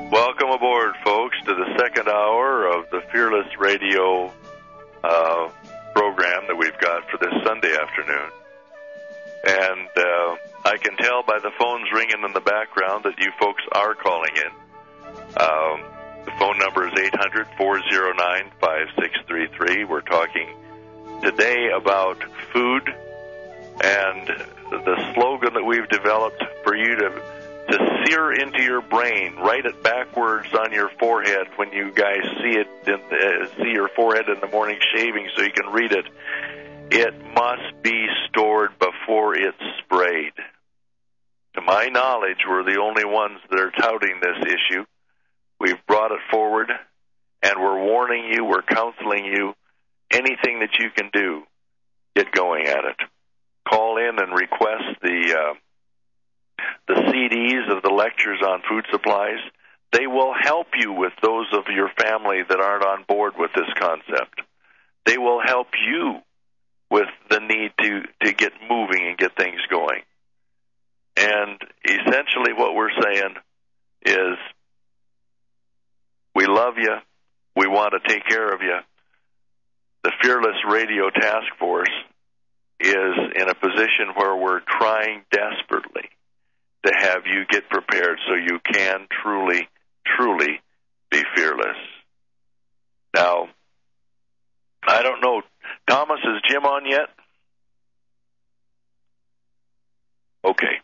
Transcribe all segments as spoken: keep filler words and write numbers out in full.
Welcome aboard, folks, to the second hour of the Fearless Radio uh, program that we've got for this Sunday afternoon. And uh, I can tell by the phones ringing in the background that you folks are calling in. Um, the phone number is eight hundred, four oh nine, five six three three. We're talking today about food and the slogan that we've developed for you to to sear into your brain, write it backwards on your forehead when you guys see it, in the, see your forehead in the morning shaving so you can read it. It must be stored before it's sprayed. To my knowledge, we're the only ones that are touting this issue. We've brought it forward, and we're warning you, we're counseling you, anything that you can do, get going at it. Call in and request the uh, the C Ds of the lectures on food supplies. They will help you with those of your family that aren't on board with this concept. They will help you with the need to, to get moving and get things going. And essentially what we're saying is we love you. We want to take care of you. The Fearless Radio Task Force is in a position where we're trying desperately to have you get prepared so you can truly, truly be fearless. Now, I don't know, Thomas, is Jim on yet? Okay.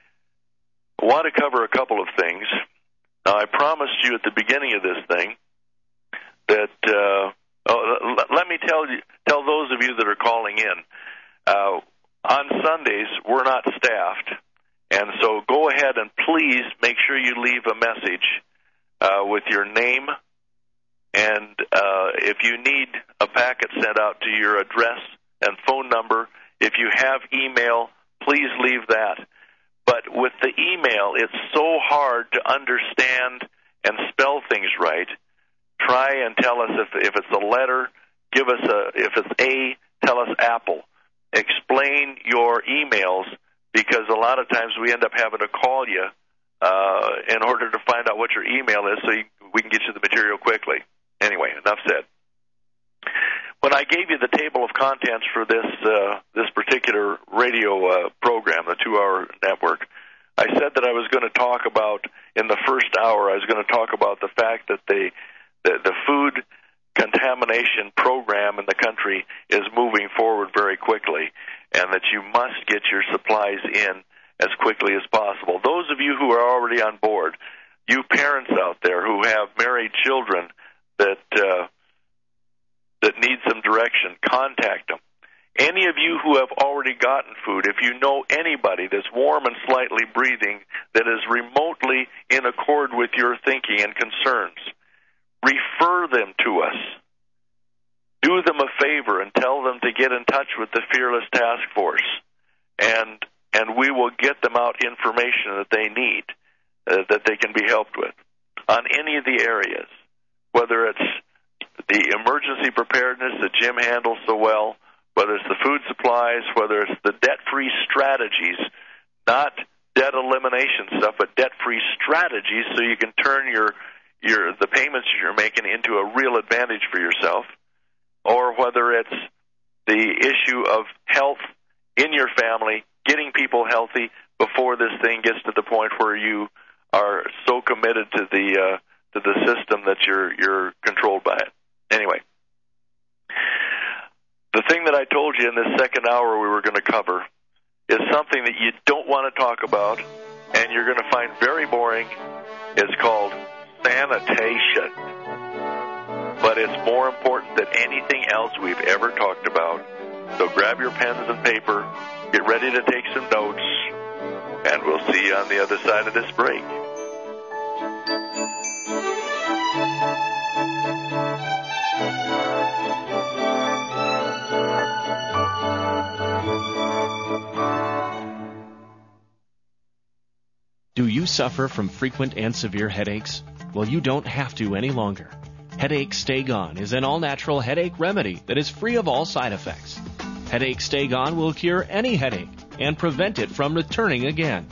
I want to cover a couple of things. Now, I promised you at the beginning of this thing that, uh, oh, let me tell you, tell those of you that are calling in, uh, on Sundays, we're not staffed. And so go ahead and please make sure you leave a message uh, with your name. And uh, if you need a packet sent out to your address and phone number, if you have email, please leave that. But with the email, it's so hard to understand and spell things right. Try and tell us if, if it's a letter, give us a, if it's A, tell us Apple. Explain your emails, because a lot of times we end up having to call you uh, in order to find out what your email is so you, we can get you the material quickly. Anyway, enough said. When I gave you the table of contents for this uh, this particular radio uh, program, the two-hour network, I said that I was going to talk about, in the first hour, I was going to talk about the fact that the, the, the food contamination program in the country is moving forward very quickly, and that you must get your supplies in as quickly as possible. Those of you who are already on board, you parents out there who have married children that uh, that need some direction, contact them. Any of you who have already gotten food, if you know anybody that's warm and slightly breathing that is remotely in accord with your thinking and concerns, refer them to us. Do them a favor and tell them to get in touch with the Fearless Task Force, and and we will get them out information that they need, uh, that they can be helped with on any of the areas, whether it's the emergency preparedness that Jim handles so well, whether it's the food supplies, whether it's the debt-free strategies, not debt elimination stuff, but debt-free strategies so you can turn your your the payments you're making into a real advantage for yourself, or whether it's the issue of health in your family, getting people healthy before this thing gets to the point where you are so committed to the uh, to the system that you're you're controlled by it. Anyway, the thing that I told you in this second hour we were going to cover is something that you don't want to talk about, and you're going to find very boring. It's called sanitation. But it's more important than anything else we've ever talked about. So grab your pens and paper, get ready to take some notes, and we'll see you on the other side of this break. Do you suffer from frequent and severe headaches? Well, you don't have to any longer. Headache Stay Gone is an all-natural headache remedy that is free of all side effects. Headache Stay Gone will cure any headache and prevent it from returning again.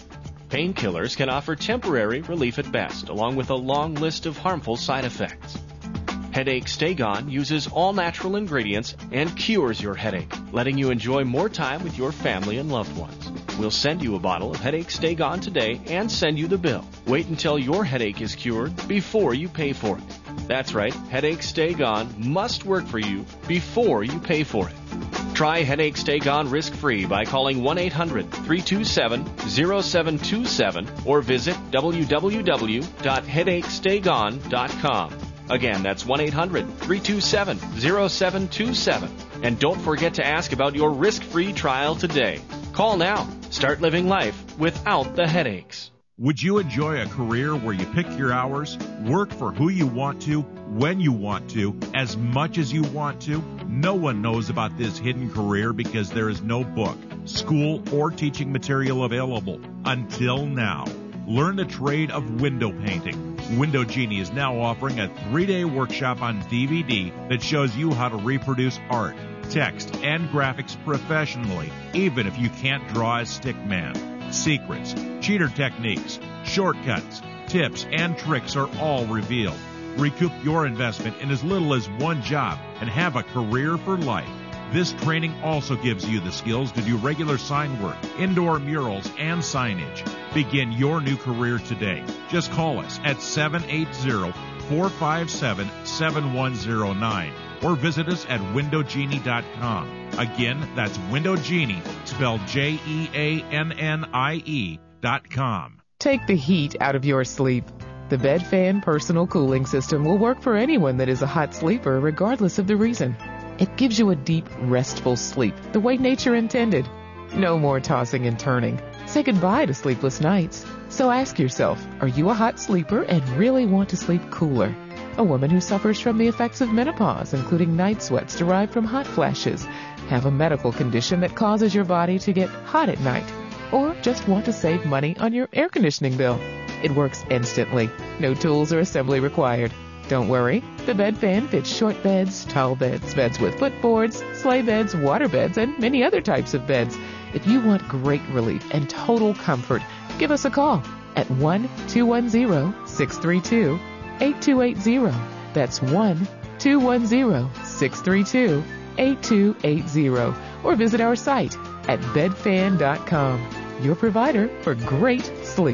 Painkillers can offer temporary relief at best, along with a long list of harmful side effects. Headache Stay Gone uses all natural ingredients and cures your headache, letting you enjoy more time with your family and loved ones. We'll send you a bottle of Headache Stay Gone today and send you the bill. Wait until your headache is cured before you pay for it. That's right, Headache Stay Gone must work for you before you pay for it. Try Headache Stay Gone risk-free by calling one eight hundred, three two seven, zero seven two seven or visit w w w dot headache stay gone dot com. Again, that's one eight hundred, three two seven, zero seven two seven. And don't forget to ask about your risk-free trial today. Call now. Start living life without the headaches. Would you enjoy a career where you pick your hours, work for who you want to, when you want to, as much as you want to? No one knows about this hidden career because there is no book, school, or teaching material available until now. Learn the trade of window painting. Window Genie is now offering a three-day workshop on D V D that shows you how to reproduce art, text, and graphics professionally, even if you can't draw a stick man. Secrets, cheater techniques, shortcuts, tips, and tricks are all revealed. Recoup your investment in as little as one job and have a career for life. This training also gives you the skills to do regular sign work, indoor murals, and signage. Begin your new career today. Just call us at seven eight zero, four five seven, seven one zero nine or visit us at window genie dot com. Again, that's Window Genie, spelled J E A N N I E dot com. Take the heat out of your sleep. The BedFan Personal Cooling System will work for anyone that is a hot sleeper, regardless of the reason. It gives you a deep, restful sleep, the way nature intended. No more tossing and turning. Say goodbye to sleepless nights. So ask yourself, are you a hot sleeper and really want to sleep cooler? A woman who suffers from the effects of menopause, including night sweats derived from hot flashes, have a medical condition that causes your body to get hot at night, or just want to save money on your air conditioning bill. It works instantly. No tools or assembly required. Don't worry, the BedFan fits short beds, tall beds, beds with footboards, sleigh beds, water beds, and many other types of beds. If you want great relief and total comfort, give us a call at one two one zero, six three two, eight two eight zero. That's one two one zero, six three two, eight two eight zero. Or visit our site at bed fan dot com, your provider for great sleep.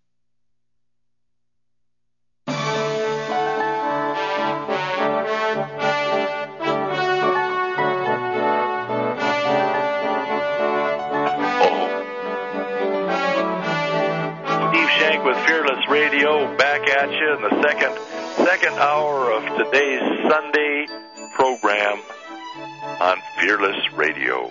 Radio back at you in the second second hour of today's Sunday program on Fearless Radio.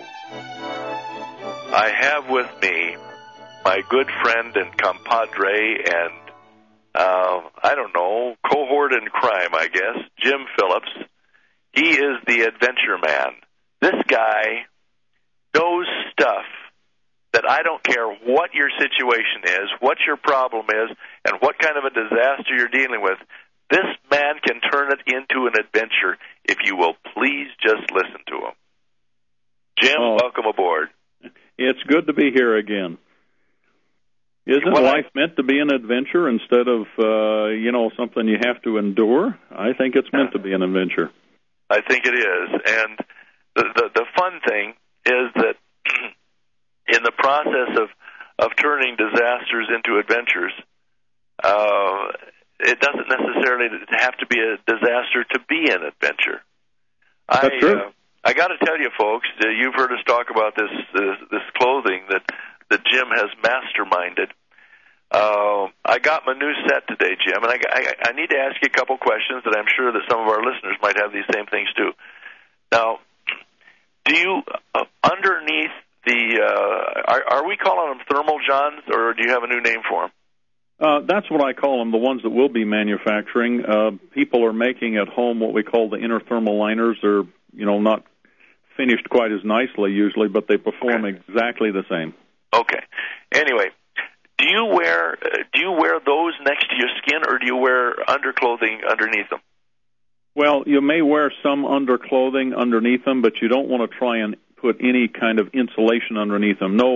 I have with me my good friend and compadre and uh, I don't know, cohort in crime, I guess, Jim Phillips. He is the adventure man. This guy knows stuff that I don't care what your situation is, what your problem is, and what kind of a disaster you're dealing with. This man can turn it into an adventure if you will please just listen to him. Jim, oh, welcome aboard. It's good to be here again. Isn't well, life I, meant to be an adventure instead of, uh, you know, something you have to endure? I think it's meant to be an adventure. I think it is. And the, the, the fun thing is that in the process of, of turning disasters into adventures, uh, it doesn't necessarily have to be a disaster to be an adventure. That's I, true. Uh, I got to tell you, folks, uh, you've heard us talk about this this, this clothing that, that Jim has masterminded. Uh, I got my new set today, Jim, and I, I, I need to ask you a couple questions that I'm sure that some of our listeners might have these same things too. Now, do you, uh, underneath the, uh, are, are we calling them thermal johns, or do you have a new name for them? Uh, that's what I call them, the ones that we'll be manufacturing. Uh, people are making at home what we call the inner thermal liners. They're, you know, not finished quite as nicely usually, but they perform okay. exactly the same. Okay. Anyway, do you wear uh, do you wear those next to your skin, or do you wear underclothing underneath them? Well, you may wear some underclothing underneath them, but you don't want to try and put any kind of insulation underneath them. No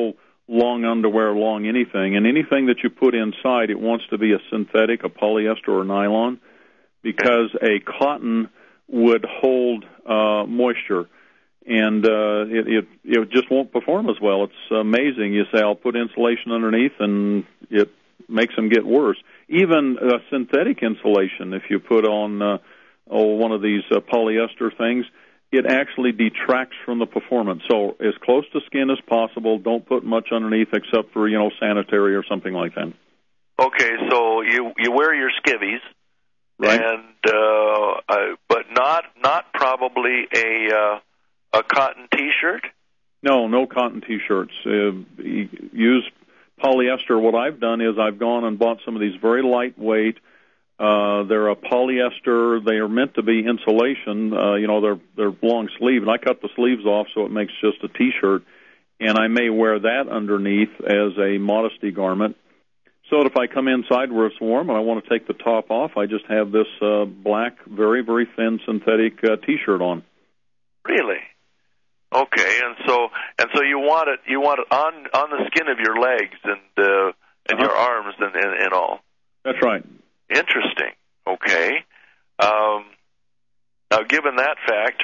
long underwear, long anything. And anything that you put inside, it wants to be a synthetic, a polyester or nylon, because a cotton would hold uh, moisture. And uh, it, it it just won't perform as well. It's amazing. You say, I'll put insulation underneath, and it makes them get worse. Even uh, synthetic insulation, if you put on uh, oh, one of these uh, polyester things, it actually detracts from the performance. So as close to skin as possible. Don't put much underneath except for, you know, sanitary or something like that. Okay, so you you wear your skivvies, right? And uh, uh, but not not probably a uh, a cotton T-shirt. No, no cotton T-shirts. Uh, use polyester. What I've done is I've gone and bought some of these very lightweight. Uh, they're a polyester. They are meant to be insulation. Uh, you know, they're they're long sleeve, and I cut the sleeves off so it makes just a T-shirt. And I may wear that underneath as a modesty garment. So that if I come inside where it's warm and I want to take the top off, I just have this uh, black, very very thin synthetic uh, T-shirt on. Really? Okay, and so and so you want it you want it on on the skin of your legs and uh, and uh-huh. your arms and, and and all. That's right. Interesting. Okay. Um, now, given that fact,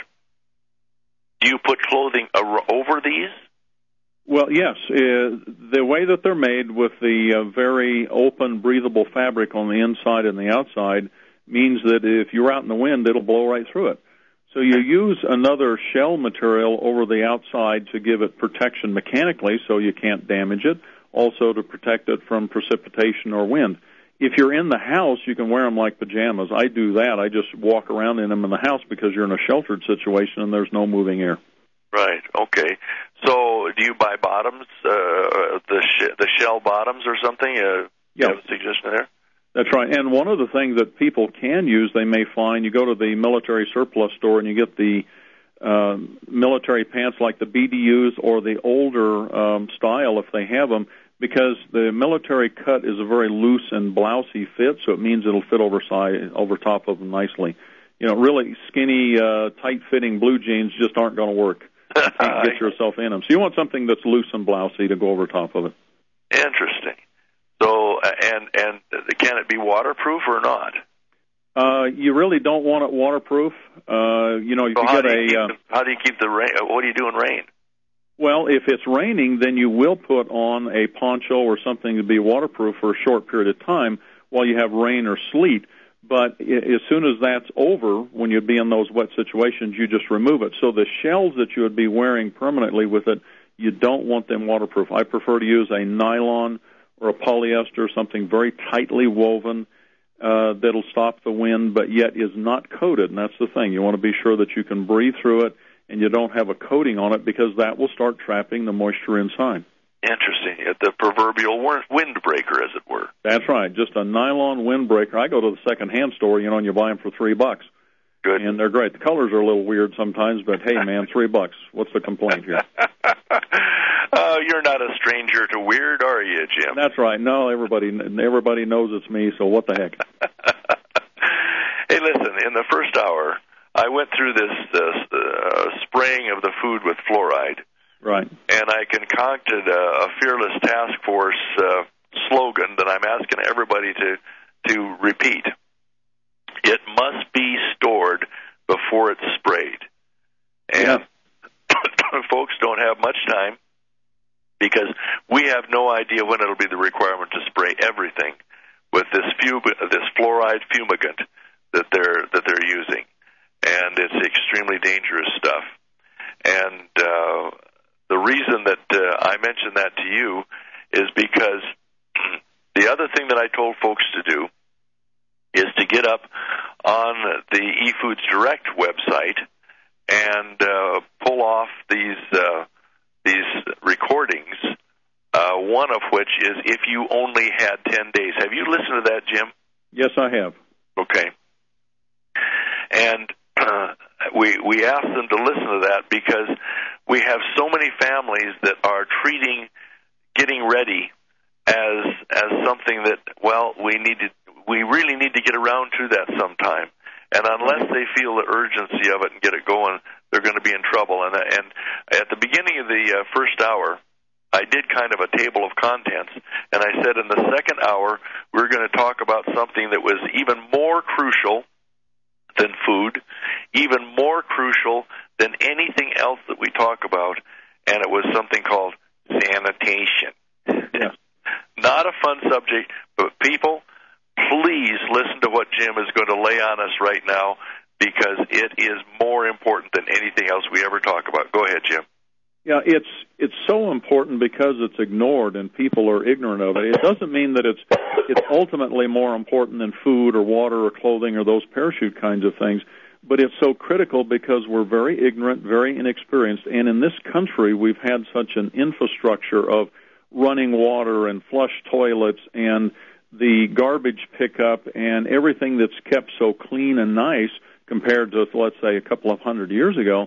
do you put clothing over these? Well, yes. Uh, the way that they're made with the uh, very open, breathable fabric on the inside and the outside means that if you're out in the wind, it'll blow right through it. So you use another shell material over the outside to give it protection mechanically so you can't damage it, also to protect it from precipitation or wind. If you're in the house, you can wear them like pajamas. I do that. I just walk around in them in the house because you're in a sheltered situation and there's no moving air. Right. Okay. So, do you buy bottoms, uh, the sh- the shell bottoms or something? Uh, yeah. You have a suggestion there? That's right. And one of the things that people can use, they may find, you go to the military surplus store and you get the uh, military pants like the B D Us or the older um, style if they have them, because the military cut is a very loose and blousy fit, so it means it'll fit over side, over top of them nicely. You know, really skinny, uh, tight-fitting blue jeans just aren't going to work. You can't get yourself in them. So you want something that's loose and blousy to go over top of it. Interesting. So, and and can it be waterproof or not? Uh, you really don't want it waterproof. Uh, you know, if so you how get do you a. Keep uh, the, how do you keep the rain? What do you do in rain? Well, if it's raining, then you will put on a poncho or something to be waterproof for a short period of time while you have rain or sleet. But as soon as that's over, when you'd be in those wet situations, you just remove it. So the shells that you would be wearing permanently with it, you don't want them waterproof. I prefer to use a nylon or a polyester, something very tightly woven uh, that'll stop the wind, but yet is not coated. And that's the thing. You want to be sure that you can breathe through it and you don't have a coating on it, because that will start trapping the moisture inside. Interesting. The proverbial windbreaker, as it were. That's right. Just a nylon windbreaker. I go to the second-hand store, you know, and you buy them for three bucks. Good. And they're great. The colors are a little weird sometimes, but hey, man, three bucks. What's the complaint here? uh, you're not a stranger to weird, are you, Jim? That's right. No, everybody everybody knows it's me, so what the heck? Hey, listen, in the first hour, I went through this uh, uh, spraying of the food with fluoride. Right. And I concocted a, a Fearless Task Force uh, slogan that I'm asking everybody to, to repeat. It must be stored before it's sprayed. And yeah. Folks don't have much time, because we have no idea when it'll be the requirement to spray everything with this fum- this fluoride fumigant that they're that they're using. And it's extremely dangerous stuff. And uh, the reason that uh, I mentioned that to you is because the other thing that I told folks to do is to get up on the eFoods Direct website and uh, pull off these uh, these recordings, uh, one of which is If You Only Had ten days. Have you listened to that, Jim? Yes, I have. Okay. And Uh, we we ask them to listen to that because we have so many families that are treating getting ready as as something that, well, we need to, we really need to get around to that sometime. And unless they feel the urgency of it and get it going, they're going to be in trouble. And and at the beginning of the uh, first hour, I did kind of a table of contents, and I said in the second hour we're going to talk about something that was even more crucial than food, even more crucial than anything else that we talk about, and it was something called sanitation. Yeah. Not a fun subject, but people, please listen to what Jim is going to lay on us right now, because it is more important than anything else we ever talk about. Go ahead, Jim. Yeah, it's it's so important because it's ignored and people are ignorant of it. It doesn't mean that it's it's ultimately more important than food or water or clothing or those parachute kinds of things, but it's so critical because we're very ignorant, very inexperienced, and in this country we've had such an infrastructure of running water and flush toilets and the garbage pickup and everything that's kept so clean and nice compared to, let's say, a couple of hundred years ago.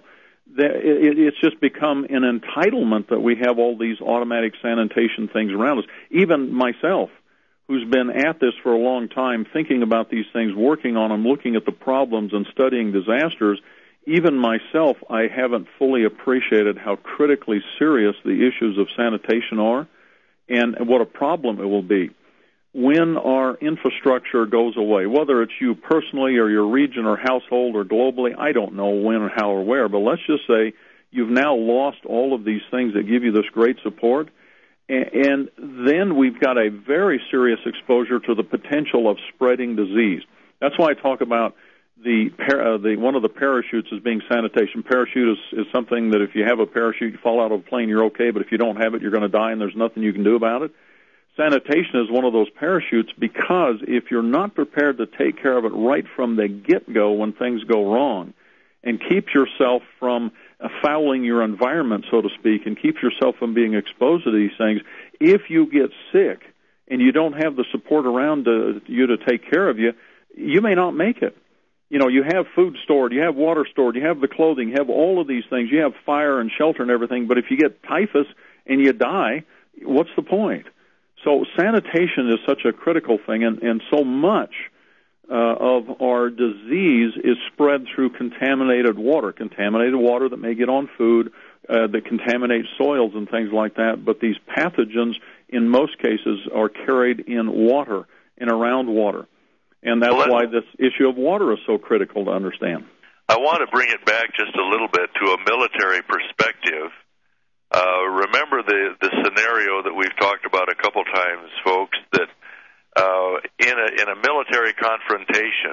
It's just become an entitlement that we have all these automatic sanitation things around us. Even myself, who's been at this for a long time, thinking about these things, working on them, looking at the problems and studying disasters, even myself, I haven't fully appreciated how critically serious the issues of sanitation are and what a problem it will be when our infrastructure goes away, whether it's you personally or your region or household or globally. I don't know when or how or where, but let's just say you've now lost all of these things that give you this great support, and then we've got a very serious exposure to the potential of spreading disease. That's why I talk about the, uh, the one of the parachutes as being sanitation. Parachute is, is something that if you have a parachute, you fall out of a plane, you're okay, but if you don't have it, you're going to die, and there's nothing you can do about it. Sanitation is one of those parachutes because if you're not prepared to take care of it right from the get-go when things go wrong and keep yourself from fouling your environment, so to speak, and keep yourself from being exposed to these things, if you get sick and you don't have the support around to, you to take care of you, you may not make it. You know, you have food stored, you have water stored, you have the clothing, you have all of these things, you have fire and shelter and everything, but if you get typhus and you die, what's the point? So sanitation is such a critical thing, and, and so much uh, of our disease is spread through contaminated water, contaminated water that may get on food, uh, that contaminates soils and things like that, but these pathogens, in most cases, are carried in water and around water, and that's well, why this issue of water is so critical to understand. I want to bring it back just a little bit to a military perspective. Uh, remember the, the scenario that we've talked about a couple times, folks, that uh, in a in a military confrontation,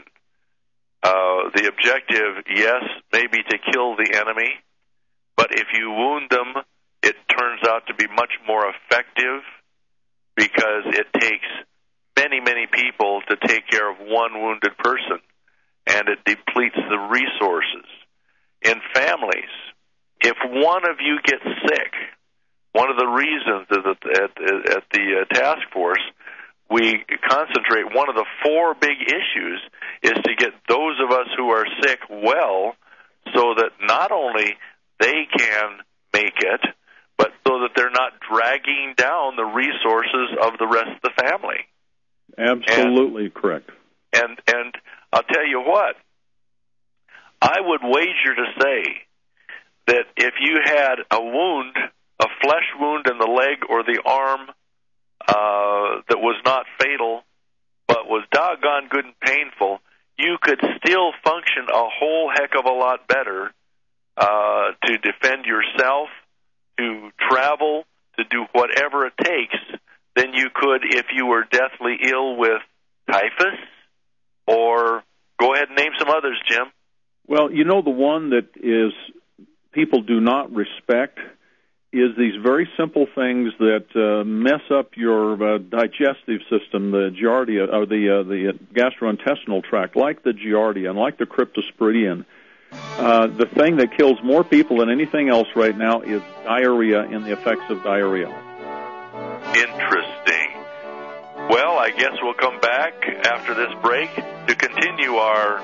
uh, the objective, yes, may be to kill the enemy, but if you wound them, it turns out to be much more effective because it takes many, many people to take care of one wounded person, and it depletes the resources. In families, if one of you gets sick, one of the reasons is that at, at the uh, task force, we concentrate, one of the four big issues is to get those of us who are sick well so that not only they can make it, but so that they're not dragging down the resources of the rest of the family. Absolutely and, correct. And, and I'll tell you what, I would wager to say that if you had a wound, a flesh wound in the leg or the arm uh, that was not fatal but was doggone good and painful, you could still function a whole heck of a lot better uh, to defend yourself, to travel, to do whatever it takes than you could if you were deathly ill with typhus or go ahead and name some others, Jim. Well, you know, the one that is people do not respect is these very simple things that uh, mess up your uh, digestive system, the giardia, or the uh, the gastrointestinal tract, like the giardia and like the cryptosporidium. Uh, the thing that kills more people than anything else right now is diarrhea and the effects of diarrhea. Interesting. Well, I guess we'll come back after this break to continue our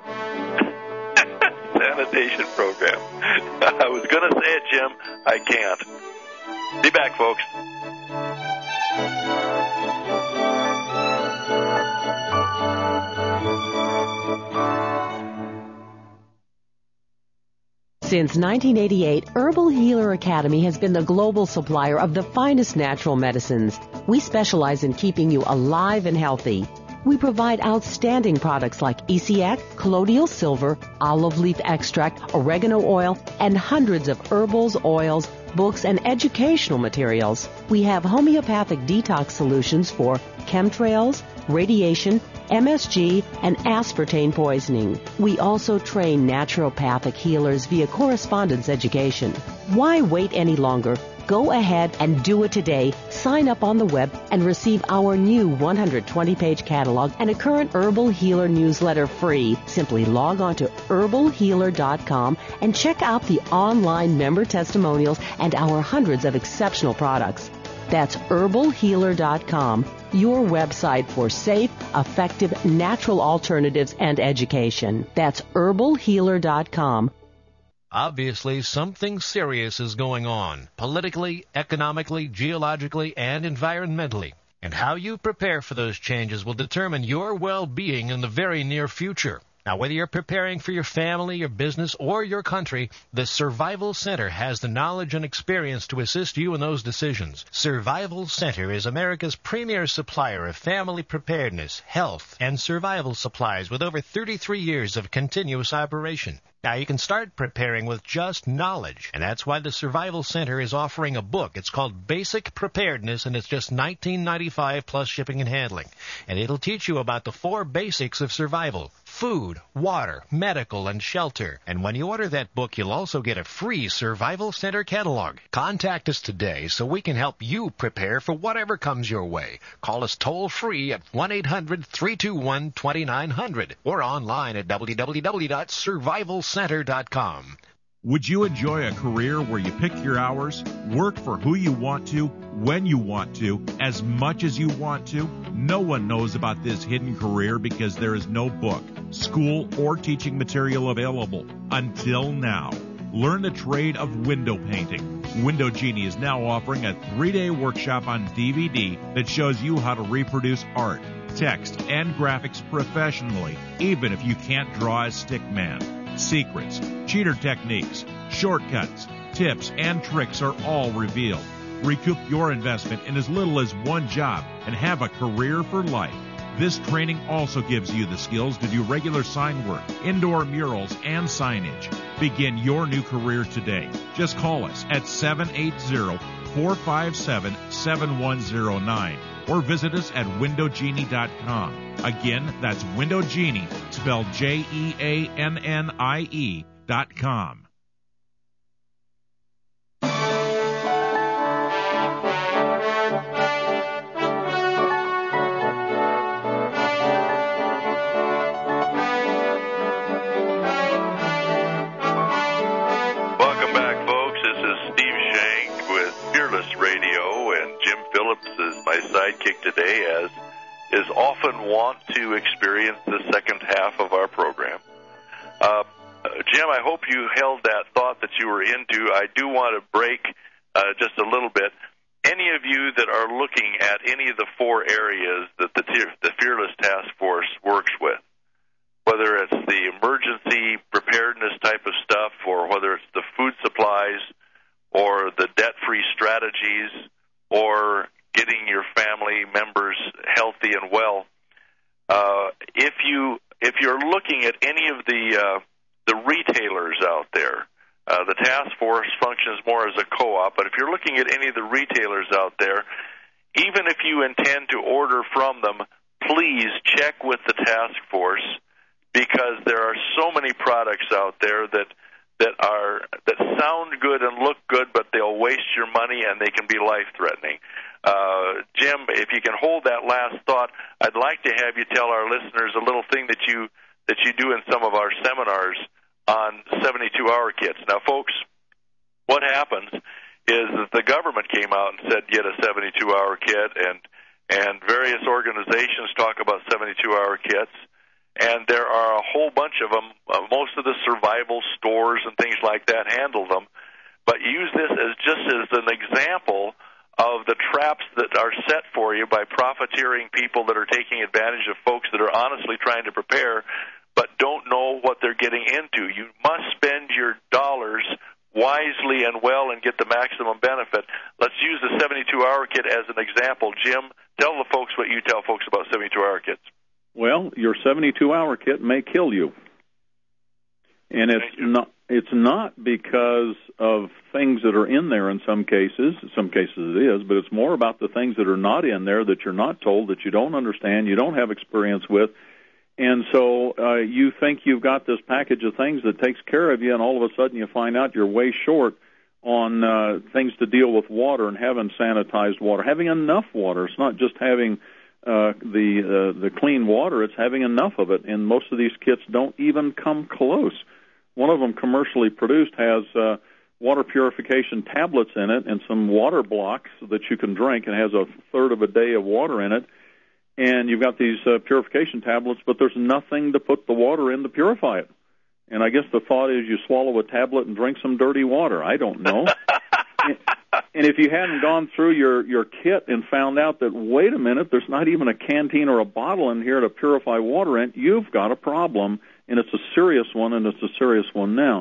sanitation program. I was going to say it, Jim. I can't. Be back, folks. Since nineteen eighty-eight, Herbal Healer Academy has been the global supplier of the finest natural medicines. We specialize in keeping you alive and healthy. We provide outstanding products like E C X, colloidal silver, olive leaf extract, oregano oil, and hundreds of herbals, oils, books, and educational materials. We have homeopathic detox solutions for chemtrails, radiation, M S G, and aspartame poisoning. We also train naturopathic healers via correspondence education. Why wait any longer? Go ahead and do it today. Sign up on the web and receive our new one hundred twenty page catalog and a current Herbal Healer newsletter free. Simply log on to herbal healer dot com and check out the online member testimonials and our hundreds of exceptional products. That's herbal healer dot com, your website for safe, effective, natural alternatives and education. That's herbal healer dot com. Obviously, something serious is going on, politically, economically, geologically, and environmentally. And how you prepare for those changes will determine your well-being in the very near future. Now, whether you're preparing for your family, your business, or your country, the Survival Center has the knowledge and experience to assist you in those decisions. Survival Center is America's premier supplier of family preparedness, health, and survival supplies with over thirty-three years of continuous operation. Now, you can start preparing with just knowledge, and that's why the Survival Center is offering a book. It's called Basic Preparedness, and it's just nineteen ninety-five dollars plus shipping and handling. And it'll teach you about the four basics of survival: food, water, medical, and shelter. And when you order that book, you'll also get a free Survival Center catalog. Contact us today so we can help you prepare for whatever comes your way. Call us toll-free at one eight hundred three two one two nine zero zero or online at w w w dot survival center dot com. Would you enjoy a career where you pick your hours, work for who you want to, when you want to, as much as you want to? No one knows about this hidden career because there is no book, school, or teaching material available until now. Learn the trade of window painting. Window Genie is now offering a three-day workshop on D V D that shows you how to reproduce art, text, and graphics professionally, even if you can't draw a stick man. Secrets, cheater techniques, shortcuts, tips, and tricks are all revealed. Recoup your investment in as little as one job and have a career for life. This training also gives you the skills to do regular sign work, indoor murals, and signage. Begin your new career today. Just call us at seven eight zero, four five seven, seven one zero nine or visit us at window genie dot com. Again, that's Window Genie, spelled J E A N N I E dot com. Welcome back, folks. This is Steve Shank with Fearless Radio, and Jim Phillips is my sidekick today, as is often wont to experience the second half of our program. Uh, Jim, I hope you held that thought that you were into. I do want to break uh, just a little bit. Any of you that are looking at any of the four areas that the, the Fearless Task Force works with, whether it's the emergency preparedness type of stuff, or whether it's the food supplies, or the debt-free strategies, or getting your family members healthy and well. Uh, if you if you're looking at any of the uh, the retailers out there, uh, the task force functions more as a co-op. But if you're looking at any of the retailers out there, even if you intend to order from them, please check with the task force, because there are so many products out there that that are that sound good and look good, but they'll waste your money and they can be life-threatening. Uh, Jim, if you can hold that last thought, I'd like to have you tell our listeners a little thing that you that you do in some of our seminars on seventy-two hour kits. Now, folks, what happens is that the government came out and said get a seventy-two hour kit, and and various organizations talk about seventy-two hour kits. And there are a whole bunch of them. Uh, most of the survival stores and things like that handle them. But use this as just as an example of the traps that are set for you by profiteering people that are taking advantage of folks that are honestly trying to prepare. but don't know what they're getting into. You must spend your dollars wisely and well and get the maximum benefit. Let's use the seventy-two hour kit as an example. Jim, tell the folks what you tell folks about seventy-two hour kits. Well, your seventy-two hour kit may kill you. And it's not it's not because of things that are in there in some cases. In some cases it is, but it's more about the things that are not in there that you're not told, that you don't understand, you don't have experience with. And so uh, you think you've got this package of things that takes care of you, and all of a sudden you find out you're way short on uh, things to deal with water and having sanitized water, having enough water. It's not just having uh, the uh, the clean water, it's having enough of it, and most of these kits don't even come close. One of them, commercially produced, has uh, water purification tablets in it and some water blocks that you can drink, and has a third of a day of water in it. And you've got these uh, purification tablets, but there's nothing to put the water in to purify it. And I guess the thought is you swallow a tablet and drink some dirty water. I don't know. and, and if you hadn't gone through your, your kit and found out that, wait a minute, there's not even a canteen or a bottle in here to purify water in, you've got a problem, and it's a serious one, and it's a serious one now.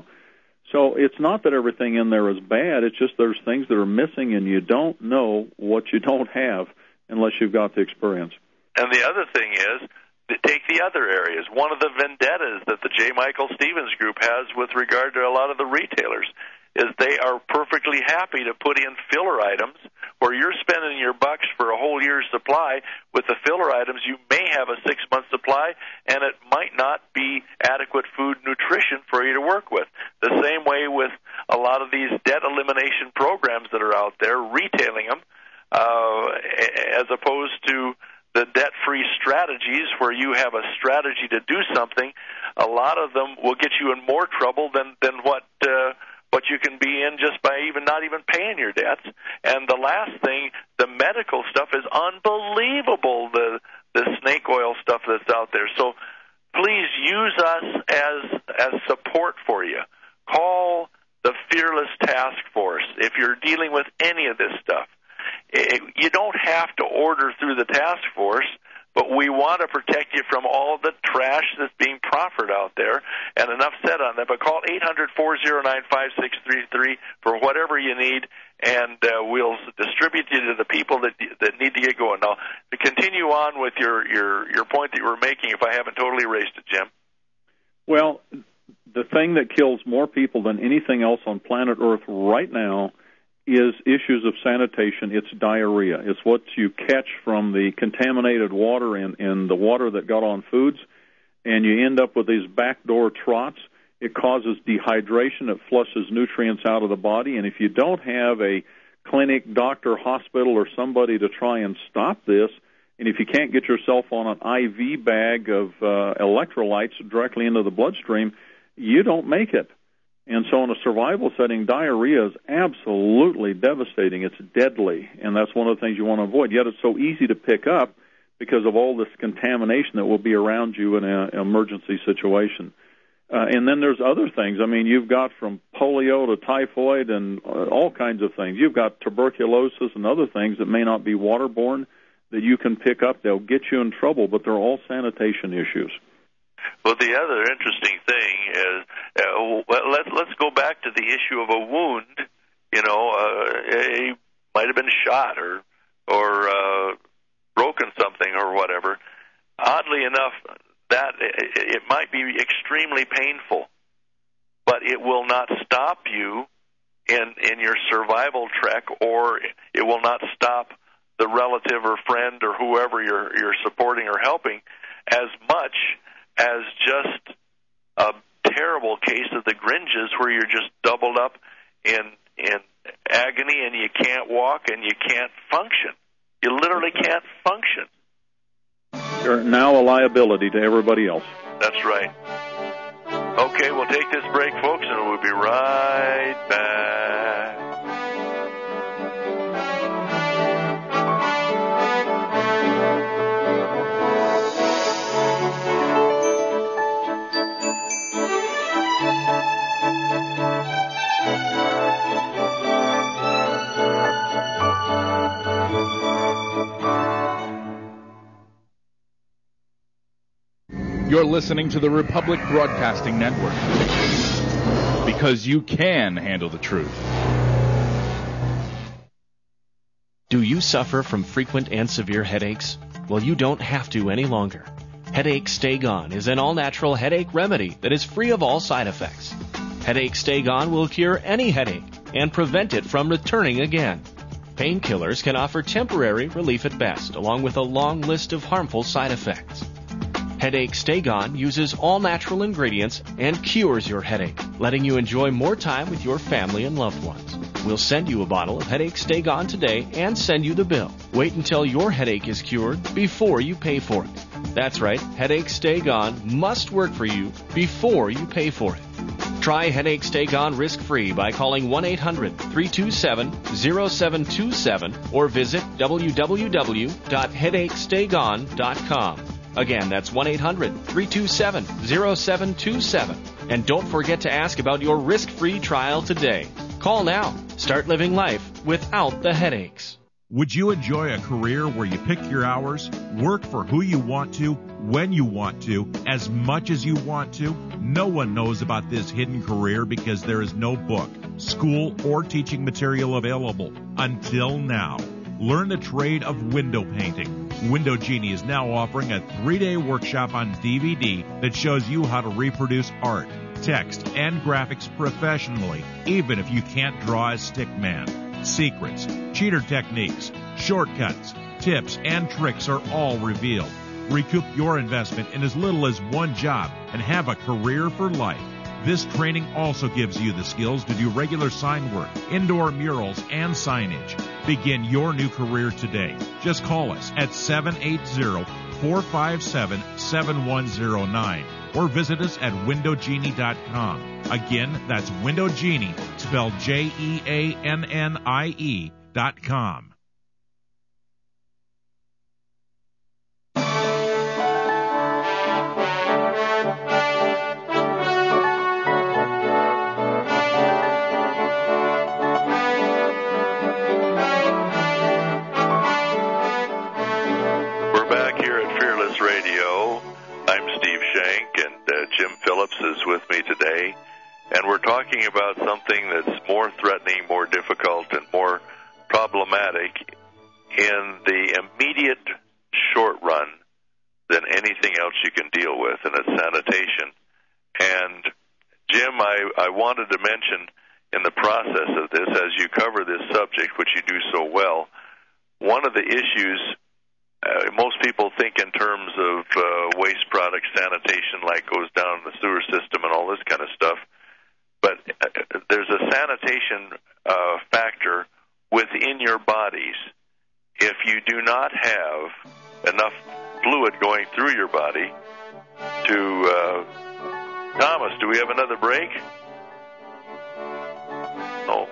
So it's not that everything in there is bad. It's just there's things that are missing, and you don't know what you don't have unless you've got the experience. And the other thing is, to take the other areas. One of the vendettas that the J. Michael Stevens Group has with regard to a lot of the retailers is they are perfectly happy to put in filler items where you're spending your bucks for a whole year's supply. With the filler items, you may have a six-month supply, and it might not be adequate food nutrition for you to work with. The same way with a lot of these debt elimination programs that are out there, retailing them, uh, as opposed to the debt-free strategies where you have a strategy to do something. A lot of them will get you in more trouble than, than what uh, what you can be in just by even not even paying your debts. And the last thing, the medical stuff is unbelievable, the the snake oil stuff that's out there. So please use us as as support for you. Call the Fearless Task Force if you're dealing with any of this stuff. It, you don't have to order through the task force, but we want to protect you from all the trash that's being proffered out there. And enough said on that, but call eight hundred, four oh nine, five six three three for whatever you need, and uh, we'll distribute you to the people that that need to get going. Now, to continue on with your, your, your point that you were making, if I haven't totally erased it, Jim. Well, the thing that kills more people than anything else on planet Earth right now is issues of sanitation. It's diarrhea. It's what you catch from the contaminated water in, in the water that got on foods, and you end up with these backdoor trots. It causes dehydration. It flushes nutrients out of the body, and if you don't have a clinic, doctor, hospital, or somebody to try and stop this, and if you can't get yourself on an I V bag of uh, electrolytes directly into the bloodstream, you don't make it. And so in a survival setting, diarrhea is absolutely devastating. It's deadly, and that's one of the things you want to avoid. Yet it's so easy to pick up because of all this contamination that will be around you in a, an emergency situation. Uh, and then there's other things. I mean, you've got from polio to typhoid and uh, all kinds of things. You've got tuberculosis and other things that may not be waterborne that you can pick up. They'll get you in trouble, but they're all sanitation issues. Well, the other interesting thing is, uh, let's let's go back to the issue of a wound. You know, uh, he might have been shot or or uh, broken something or whatever. Oddly enough, that it, it might be extremely painful, but it will not stop you in in your survival trek, or it will not stop the relative or friend or whoever you're you're supporting or helping as much as just a terrible case of the Gringes where you're just doubled up in in agony and you can't walk and you can't function. You literally can't function. You're now a liability to everybody else. That's right. Okay, we'll take this break, folks, and we'll be right back. You're listening to the Republic Broadcasting Network, because you can handle the truth. Do you suffer from frequent and severe headaches? Well, you don't have to any longer. Headache Stay Gone is an all-natural headache remedy that is free of all side effects. Headache Stay Gone will cure any headache and prevent it from returning again. Painkillers can offer temporary relief at best, along with a long list of harmful side effects. Headache Stay Gone uses all natural ingredients and cures your headache, letting you enjoy more time with your family and loved ones. We'll send you a bottle of Headache Stay Gone today and send you the bill. Wait until your headache is cured before you pay for it. That's right, Headache Stay Gone must work for you before you pay for it. Try Headache Stay Gone risk-free by calling one eight hundred, three two seven, zero seven two seven or visit w w w dot headache stay gone dot com. Again, that's one eight hundred, three two seven, zero seven two seven. And don't forget to ask about your risk-free trial today. Call now. Start living life without the headaches. Would you enjoy a career where you pick your hours, work for who you want to, when you want to, as much as you want to? No one knows about this hidden career because there is no book, school, or teaching material available until now. Learn the trade of window painting. Window Genie is now offering a three-day workshop on D V D that shows you how to reproduce art, text, and graphics professionally, even if you can't draw a stick man. Secrets, cheater techniques, shortcuts, tips, and tricks are all revealed. Recoup your investment in as little as one job and have a career for life. This training also gives you the skills to do regular sign work, indoor murals, and signage. Begin your new career today. Just call us at seven eight zero, four five seven, seven one zero nine or visit us at window genie dot com. Again, that's Window Genie, spelled J E A N N I E dot com. Phillips is with me today, and we're talking about something that's more threatening, more difficult, and more problematic in the immediate short run than anything else you can deal with, and it's sanitation. And, Jim, I, I wanted to mention in the process of this, as you cover this subject, which you do so well, one of the issues Uh, most people think in terms of uh, waste product sanitation, like goes down the sewer system and all this kind of stuff. But uh, there's a sanitation uh, factor within your bodies. If you do not have enough fluid going through your body to... Uh, Thomas, do we have another break? No.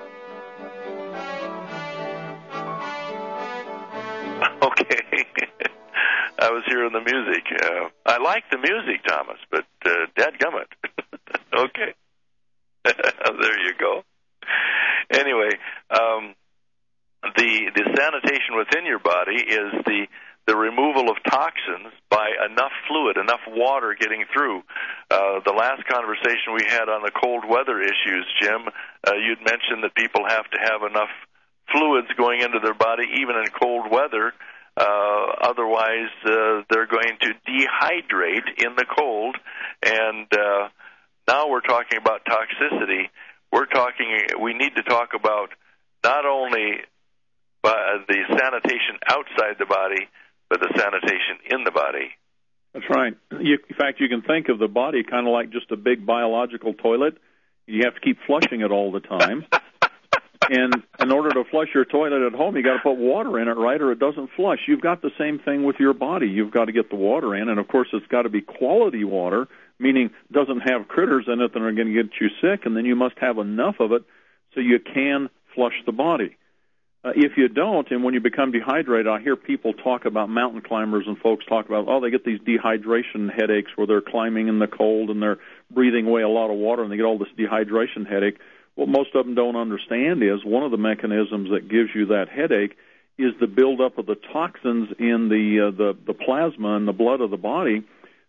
Okay. I was hearing the music. Uh, I like the music, Thomas, but uh, dadgummit. Okay. There you go. Anyway, um, the the sanitation within your body is the the removal of toxins by enough fluid, enough water getting through. Uh, the last conversation we had on the cold weather issues, Jim, uh, you'd mentioned that people have to have enough fluids going into their body even in cold weather. Uh, otherwise, uh, they're going to dehydrate in the cold. And uh, now we're talking about toxicity. We're talking. We need to talk about not only uh, the sanitation outside the body, but the sanitation in the body. That's right. You, in fact, you can think of the body kind of like just a big biological toilet. You have to keep flushing it all the time. And in order to flush your toilet at home, you got to put water in it, right, or it doesn't flush. You've got the same thing with your body. You've got to get the water in, and of course, it's got to be quality water, meaning doesn't have critters in it that are going to get you sick, and then you must have enough of it so you can flush the body. Uh, if you don't, and when you become dehydrated, I hear people talk about mountain climbers and folks talk about, oh, they get these dehydration headaches where they're climbing in the cold and they're breathing away a lot of water and they get all this dehydration headache. What most of them don't understand is one of the mechanisms that gives you that headache is the buildup of the toxins in the uh, the, the plasma and the blood of the body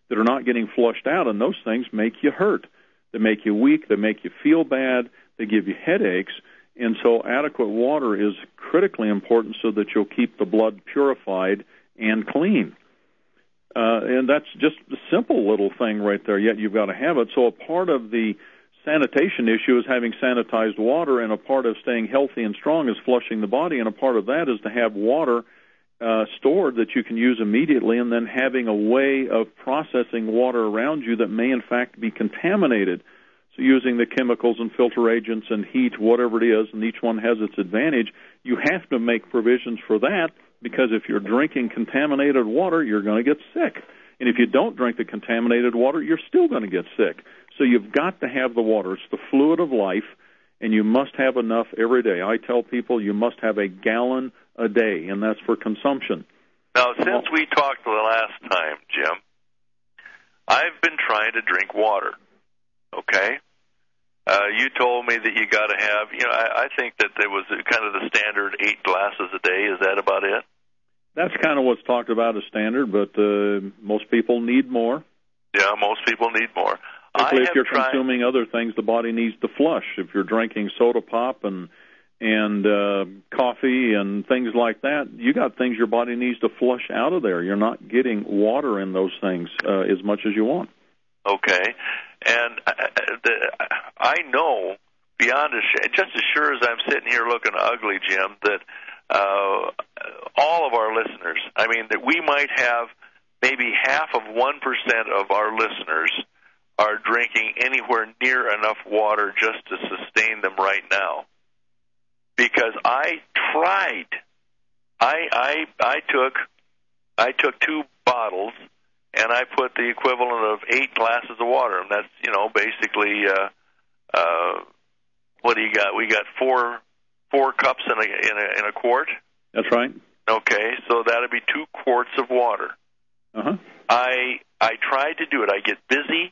that are not getting flushed out, and those things make you hurt. They make you weak. They make you feel bad. They give you headaches. And so adequate water is critically important so that you'll keep the blood purified and clean. Uh, and that's just a simple little thing right there, yet you've got to have it. So a part of the sanitation issue is having sanitized water, and a part of staying healthy and strong is flushing the body, and a part of that is to have water uh, stored that you can use immediately, and then having a way of processing water around you that may in fact be contaminated. So using the chemicals and filter agents and heat, whatever it is, and each one has its advantage, you have to make provisions for that, because if you're drinking contaminated water, you're going to get sick. And if you don't drink the contaminated water, you're still going to get sick. So you've got to have the water. It's the fluid of life, and you must have enough every day. I tell people you must have a gallon a day, and that's for consumption. Now, since we talked the last time, Jim, I've been trying to drink water, okay? Uh, you told me that you got to have, you know, I, I think that there was kind of the standard eight glasses a day. Is that about it? That's kind of what's talked about as standard, but uh, most people need more. Yeah, most people need more. Especially if you're tried... consuming other things the body needs to flush. If you're drinking soda pop and and uh, coffee and things like that, you got things your body needs to flush out of there. You're not getting water in those things uh, as much as you want. Okay. And I, the, I know beyond a, just as sure as I'm sitting here looking ugly, Jim, that uh, all of our listeners, I mean, that we might have maybe half of one percent of our listeners are drinking anywhere near enough water just to sustain them right now. Because I tried, I I I took I took two bottles. And I put the equivalent of eight glasses of water, and that's, you know, basically, uh, uh, what do you got? We got four four cups in a, in a in a quart. That's right. Okay, so that'd be two quarts of water. Uh-huh. I I tried to do it. I get busy,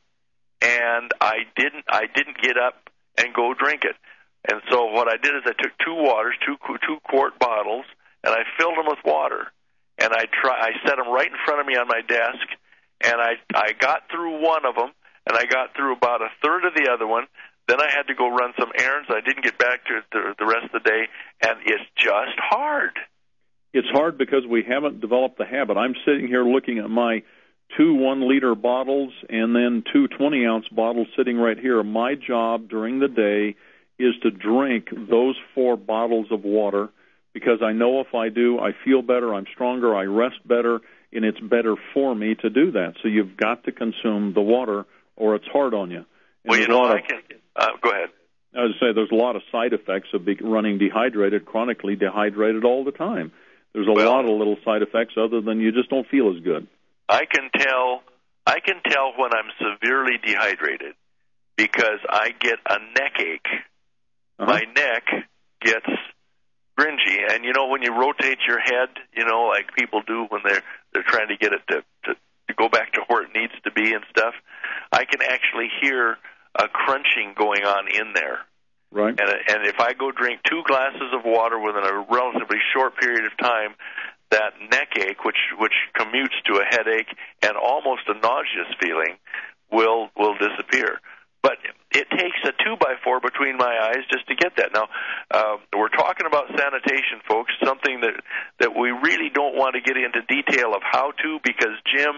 and I didn't I didn't get up and go drink it. And so what I did is I took two waters, two two quart bottles, and I filled them with water, and I try I set them right in front of me on my desk. And I I got through one of them, and I got through about a third of the other one. Then I had to go run some errands. I didn't get back to it the, the rest of the day, and it's just hard. It's hard because we haven't developed the habit. I'm sitting here looking at my two one-liter bottles and then two twenty-ounce bottles sitting right here. My job during the day is to drink those four bottles of water because I know if I do, I feel better, I'm stronger, I rest better, and it's better for me to do that. So you've got to consume the water, or it's hard on you. And well, you know, I of, can. Uh, go ahead. I was going to say there's a lot of side effects of be running dehydrated, chronically dehydrated all the time. There's a well, lot of little side effects other than you just don't feel as good. I can tell. I can tell when I'm severely dehydrated because I get a neck ache. Uh-huh. My neck gets cringy, and you know when you rotate your head, you know, like people do when they're they're trying to get it to, to to go back to where it needs to be and stuff. I can actually hear a crunching going on in there. Right. And and if I go drink two glasses of water within a relatively short period of time, that neck ache, which which commutes to a headache and almost a nauseous feeling, will will disappear. But it takes a two-by-four between my eyes just to get that. Now, uh, we're talking about sanitation, folks, something that, that we really don't want to get into detail of how to because Jim,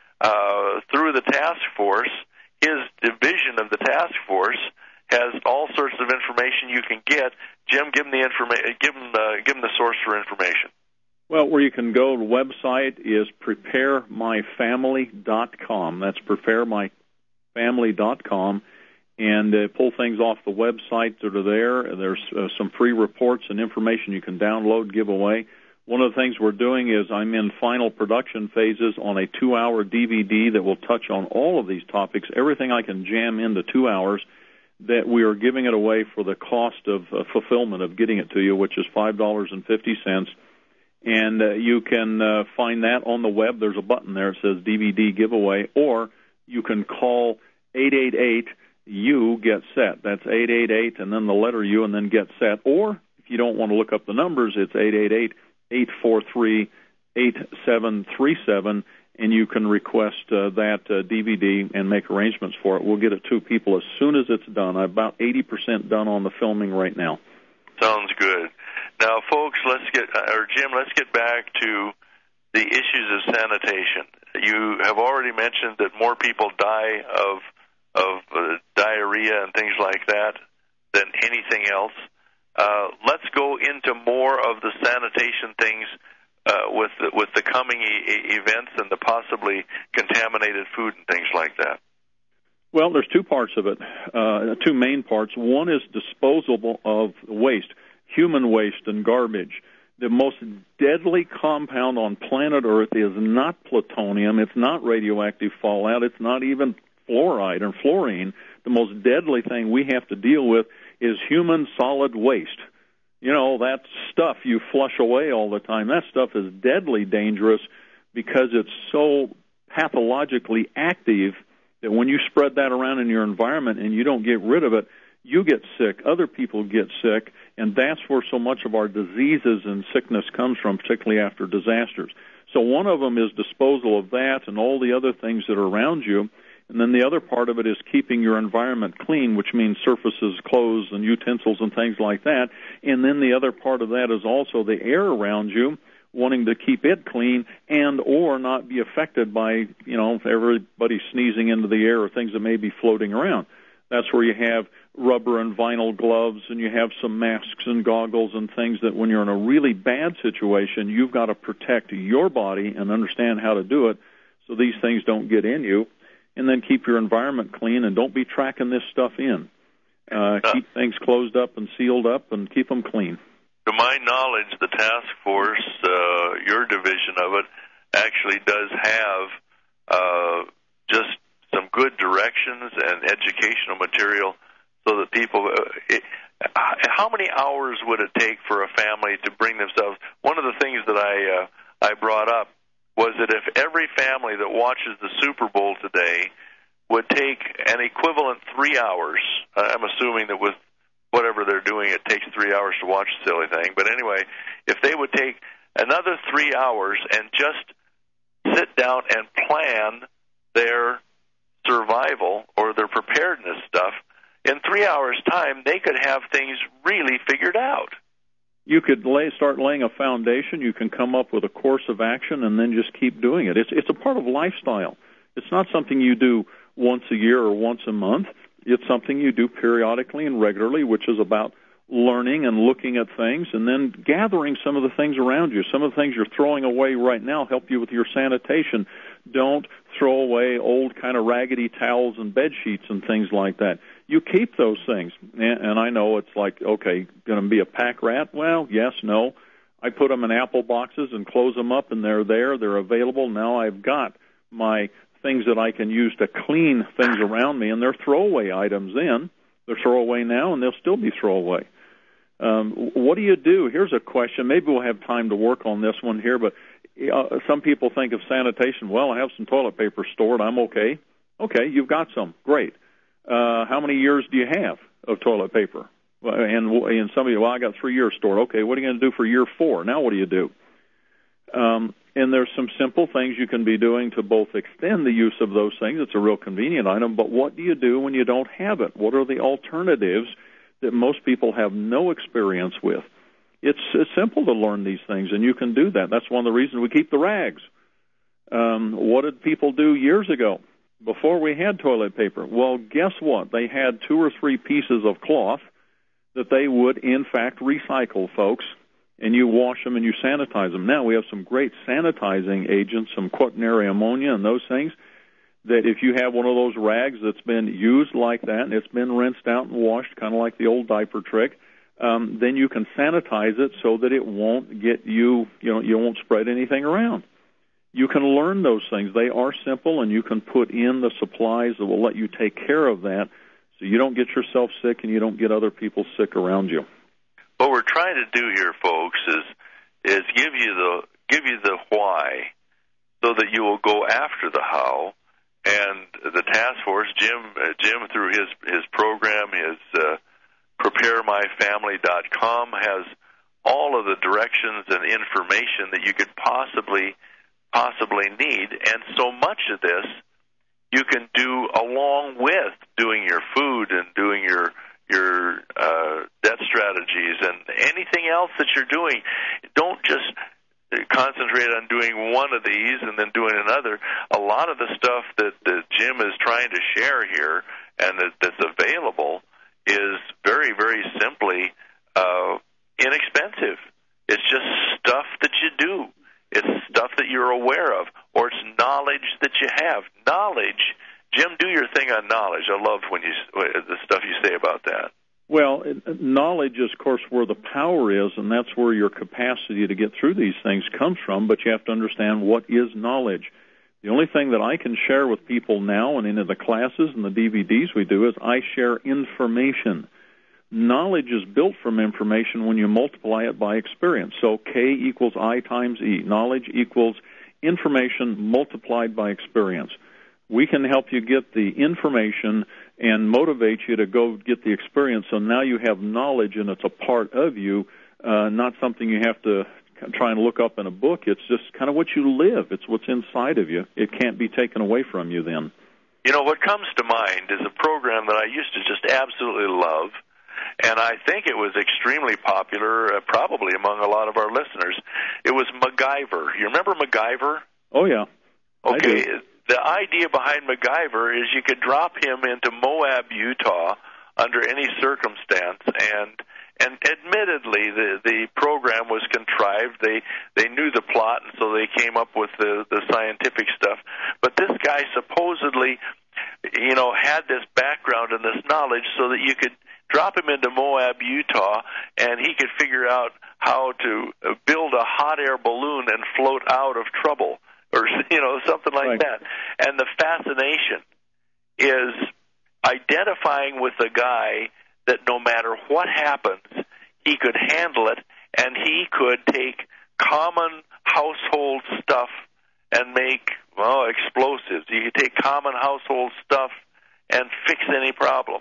uh, through the task force, his division of the task force has all sorts of information you can get. Jim, give him the, informa- give him, uh, give him the source for information. Well, where you can go, the website is prepare my family dot com. That's prepare my family dot com. And uh, pull things off the website that are there. There's uh, some free reports and information you can download, give away. One of the things we're doing is I'm in final production phases on a two-hour D V D that will touch on all of these topics, everything I can jam into two hours, that we are giving it away for the cost of uh, fulfillment of getting it to you, which is five dollars and fifty cents. And uh, you can uh, find that on the web. There's a button there that says D V D giveaway, or you can call eight eight eight U get set. That's eight eight eight and then the letter U and then get set. Or if you don't want to look up the numbers, it's eight eight eight, eight four three, eight seven three seven, and you can request uh, that uh, D V D and make arrangements for it. We'll get it to people as soon as it's done. I'm about eighty percent done on the filming right now. Sounds good. Now, folks, let's get, or Jim, let's get back to the issues of sanitation. You have already mentioned that more people die of of uh, diarrhea and things like that than anything else. Uh, let's go into more of the sanitation things uh, with the, with the coming e- events and the possibly contaminated food and things like that. Well, there's two parts of it, uh, two main parts. One is disposal of waste, human waste and garbage. The most deadly compound on planet Earth is not plutonium. It's not radioactive fallout. It's not even fluoride or fluorine. The most deadly thing we have to deal with is human solid waste. You know, that stuff you flush away all the time, that stuff is deadly dangerous because it's so pathologically active that when you spread that around in your environment and you don't get rid of it, you get sick, other people get sick, and that's where so much of our diseases and sickness comes from, particularly after disasters. So one of them is disposal of that and all the other things that are around you. And then the other part of it is keeping your environment clean, which means surfaces, clothes, and utensils and things like that. And then the other part of that is also the air around you, wanting to keep it clean and or not be affected by, you know, everybody sneezing into the air or things that may be floating around. That's where you have rubber and vinyl gloves, and you have some masks and goggles and things that when you're in a really bad situation, you've got to protect your body and understand how to do it so these things don't get in you. And then keep your environment clean, and don't be tracking this stuff in. Uh, uh, keep things closed up and sealed up, and keep them clean. To my knowledge, the task force, uh, your division of it, actually does have uh, just some good directions and educational material so that people... Uh, it, how many hours would it take for a family to bring themselves... One of the things that I uh, I brought up was that if every family that watches the Super Bowl today would take an equivalent three hours, I'm assuming that with whatever they're doing, it takes three hours to watch the silly thing. But anyway, if they would take another three hours and just sit down and plan their survival or their preparedness stuff, in three hours' time, they could have things really figured out. You could lay, start laying a foundation. You can come up with a course of action and then just keep doing it. It's, it's a part of lifestyle. It's not something you do once a year or once a month. It's something you do periodically and regularly, which is about learning and looking at things and then gathering some of the things around you. Some of the things you're throwing away right now help you with your sanitation. Don't throw away old kind of raggedy towels and bed sheets and things like that. You keep those things. And I know it's like, okay, going to be a pack rat? Well, yes, no. I put them in apple boxes and close them up, and they're there. They're available. Now I've got my things that I can use to clean things around me, and they're throwaway items then. They're throwaway now, and they'll still be throwaway. Um, what do you do? Here's a question. Maybe we'll have time to work on this one here, but uh, some people think of sanitation, well, I have some toilet paper stored. I'm okay. Okay, you've got some. Great. Uh, how many years do you have of toilet paper? And, and somebody, well, I got three years stored. Okay, what are you going to do for year four? Now what do you do? Um, and there's some simple things you can be doing to both extend the use of those things. It's a real convenient item, but what do you do when you don't have it? What are the alternatives that most people have no experience with? It's, it's simple to learn these things, and you can do that. That's one of the reasons we keep the rags. Um, what did people do years ago? Before we had toilet paper, well, guess what? They had two or three pieces of cloth that they would, in fact, recycle, folks, and you wash them and you sanitize them. Now we have some great sanitizing agents, some quaternary ammonia and those things, that if you have one of those rags that's been used like that and it's been rinsed out and washed, kind of like the old diaper trick, um, then you can sanitize it so that it won't get you, you know, you won't spread anything around. You can learn those things. They are simple, and you can put in the supplies that will let you take care of that so you don't get yourself sick and you don't get other people sick around you. What we're trying to do here, folks, is is give you the give you the why so that you will go after the how. And the task force, Jim, uh, Jim through his, his program, his uh, prepare my family dot com, has all of the directions and information that you could possibly possibly need. And so much of this you can do along with doing your food and doing your your uh, debt strategies and anything else that you're doing. Don't just concentrate on doing one of these and then doing another. A lot of the stuff that, that Jim is trying to share here and that, that's available is very, very simply uh, inexpensive. It's just stuff that you do. It's stuff that you're aware of, or it's knowledge that you have. Knowledge. Jim, do your thing on knowledge. I love when you the stuff you say about that. Well, knowledge is, of course, where the power is, and that's where your capacity to get through these things comes from, but you have to understand what is knowledge. The only thing that I can share with people now and into the classes and the D V Ds we do is I share information. Knowledge is built from information when you multiply it by experience. So K equals I times E. Knowledge equals information multiplied by experience. We can help you get the information and motivate you to go get the experience. So now you have knowledge, and it's a part of you, uh, not something you have to try and look up in a book. It's just kind of what you live. It's what's inside of you. It can't be taken away from you then. You know, what comes to mind is a program that I used to just absolutely love, and I think it was extremely popular, uh, probably among a lot of our listeners. It was MacGyver. You remember MacGyver? Oh, yeah. Okay. The idea behind MacGyver is you could drop him into Moab, Utah, under any circumstance, and and admittedly, the the program was contrived. They they knew the plot, and so they came up with the the scientific stuff. But this guy supposedly, you know, had this background and this knowledge, so that you could drop him into Moab, Utah, and he could figure out how to build a hot air balloon and float out of trouble, or, you know, something like right. that. And the fascination is identifying with a guy that no matter what happens, he could handle it, and he could take common household stuff and make, well, explosives. He could take common household stuff and fix any problem.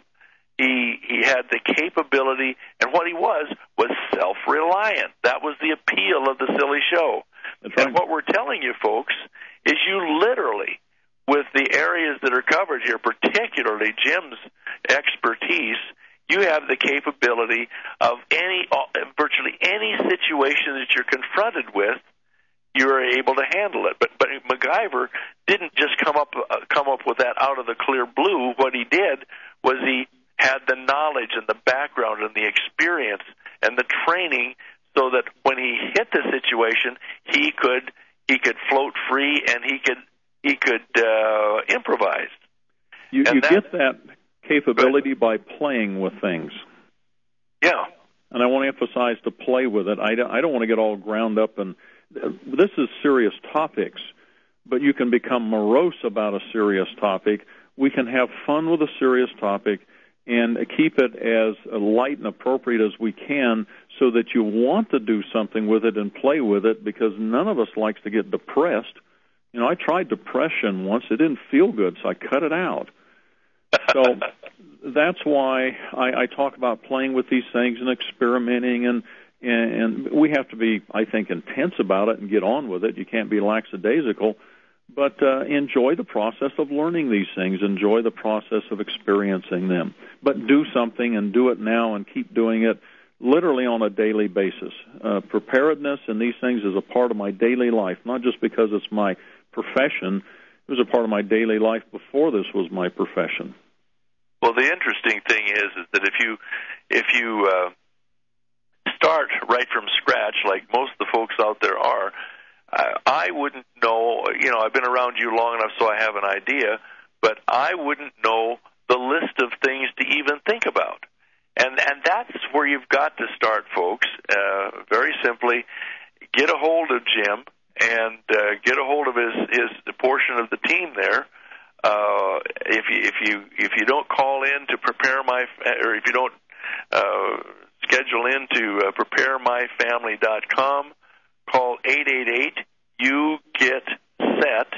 He he had the capability, and what he was was self-reliant. That was the appeal of the silly show. That's right. And what we're telling you, folks, is you literally, with the areas that are covered here, particularly Jim's expertise, you have the capability of any, virtually any situation that you're confronted with, you're able to handle it. But but MacGyver didn't just come up uh, come up with that out of the clear blue. What he did was he had the knowledge and the background and the experience and the training, so that when he hit the situation, he could he could float free and he could he could uh, improvise. You, and you that, get that capability by playing with things. Yeah. And I want to emphasize to play with it. I don't, I don't want to get all ground up, and this is serious topics, but you can become morose about a serious topic. We can have fun with a serious topic and keep it as light and appropriate as we can, so that you want to do something with it and play with it, because none of us likes to get depressed. You know, I tried depression once. It didn't feel good, so I cut it out. So that's why I, I talk about playing with these things and experimenting, and, and, and we have to be, I think, intense about it and get on with it. You can't be lackadaisical. But uh, enjoy the process of learning these things. Enjoy the process of experiencing them. But do something, and do it now, and keep doing it literally on a daily basis. Uh, preparedness and these things is a part of my daily life, not just because it's my profession. It was a part of my daily life before this was my profession. Well, the interesting thing is, is that if you if you uh, start right from scratch, like most of the folks out there are, I wouldn't know, you know, I've been around you long enough so I have an idea, but I wouldn't know the list of things to even think about. And and that's where you've got to start, folks. Uh, very simply, get a hold of Jim and uh, get a hold of his, his portion of the team there. Uh, if you if you if you don't call in to prepare my, or if you don't uh, schedule in to uh, prepare my family dot com, call eight eight eight, you get set,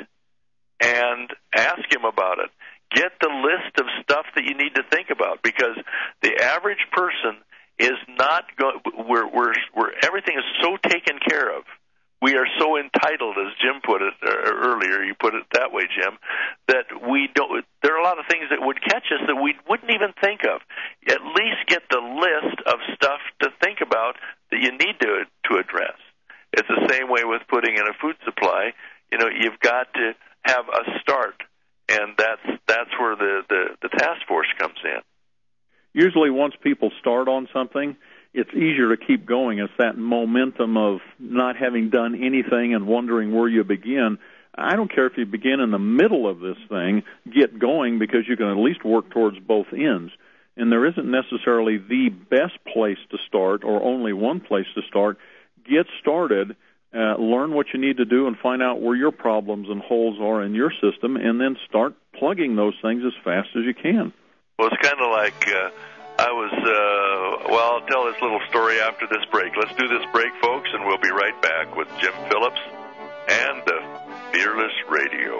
and ask him about it. Get the list of stuff that you need to think about, because the average person is not going. We're, we're, we're, everything is so taken care of. We are so in entitled, as Jim put it uh, earlier. You put it that way, Jim. That we don't. There are a lot of things that would catch us that we wouldn't even think of. At least get the list of stuff to think about that you need to to address. It's the same way with putting in a food supply. You know, you've got to have a start, and that's that's where the, the, the task force comes in. Usually once people start on something, it's easier to keep going. It's that momentum of not having done anything and wondering where you begin. I don't care if you begin in the middle of this thing, get going, because you can at least work towards both ends. And there isn't necessarily the best place to start or only one place to start. Get started, uh, learn what you need to do, and find out where your problems and holes are in your system, and then start plugging those things as fast as you can. Well, it's kind of like uh, I was, uh, well, I'll tell this little story after this break. Let's do this break, folks, and we'll be right back with Jim Phillips and the Fearless Radio.